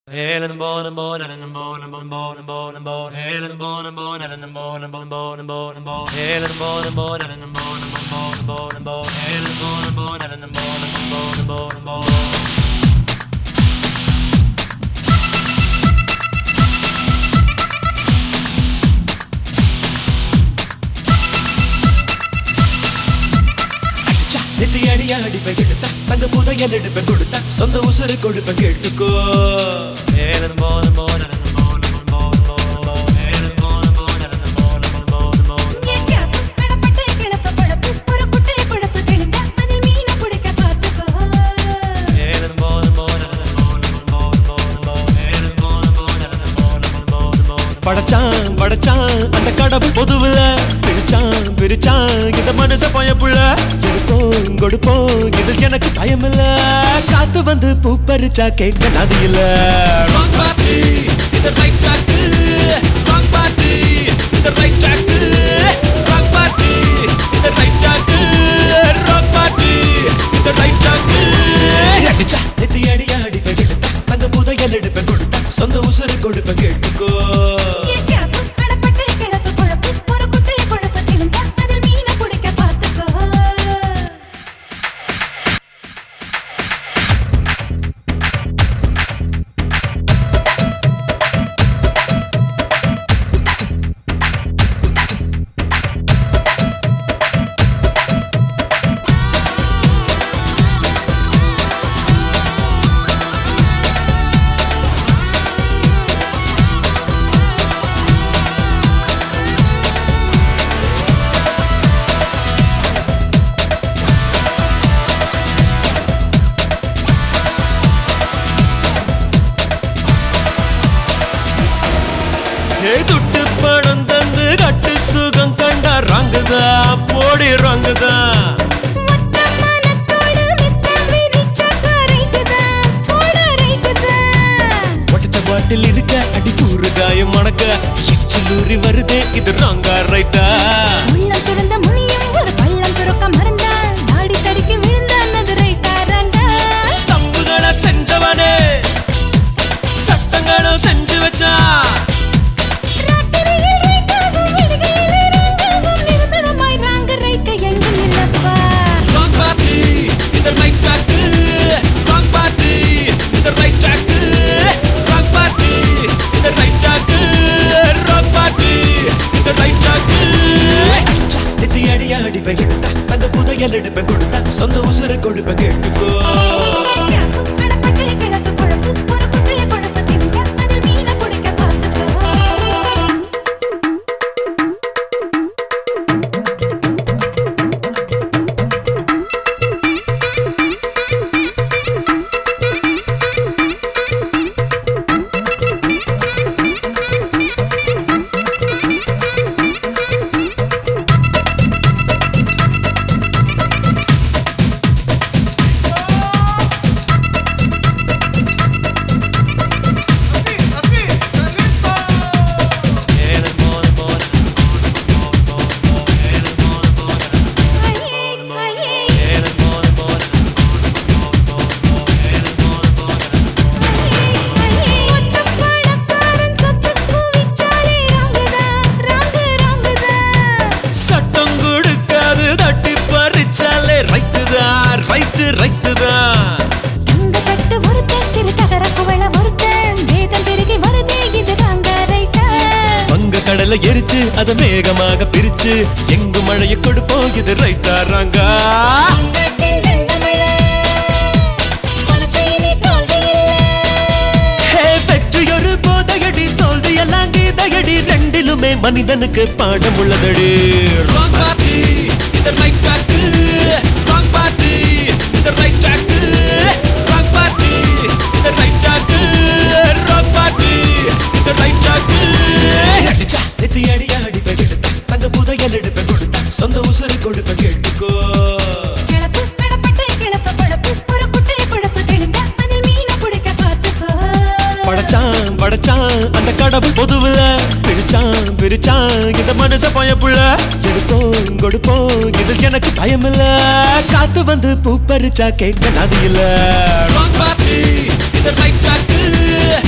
தங்க புதையல் எடுப்ப கொடுத்த சொந்த உசுறு கொடுப்ப கேட்டுக்கோ படைச்சான் படைச்சான் அந்த கடவுள் பொதுவுல பிரிச்சான் பிரிச்சான் இந்த மனச பயப்புள்ள எடுப்போம் கொடுப்போம் இதில் எனக்கு பயம் இல்ல காத்து வந்து பூ பறிச்சா கேட்க நதி இல்ல அந்த புதையல் எடுப்ப கொடுத்த சொந்த உசுறு கொடுப்ப கேட்டுக்கோ துட்டு பணம் தந்து கட்டு சுகம் கண்டா ரங்குதா போடி ரங்குதா ஒட்டச்ச பாட்டில் இருக்க அடி கூறு காயம் மணக்க எச்சிலூரி வருதே இது ரங்கா ரைட்டா தம்புகளை செஞ்சவனே சட்டங்களும் செஞ்சு வச்சா அந்த புதையல் எடுப்ப கொடுத்த சொந்த உசுறு கொடுப்ப கேட்டுக்கோ கடலை எரிச்சு அத மேகமாக பிரிச்சு எங்கு மழையை கொடுப்போம் இது ரைட்டா ராங்கா வெற்றியொரு போதையடி தோல்வி எல்லாம் கீதையடி ரெண்டிலுமே மனிதனுக்கு பாடம் உள்ளதடி அந்த புதையல் எடுப்ப கொடுத்த சொந்த உசுறு கொடுப்ப கேட்டுக்கோ படைச்சான் படைச்சான் அந்த கடவுள் பொதுவுல பிரிச்சான் பிரிச்சான் இந்த மனச பயப்புள்ள எடுப்போம் கொடுப்போம் இதில் எனக்கு பயம் இல்ல காத்து வந்து பூ பறிச்சா கேட்க நதி இல்ல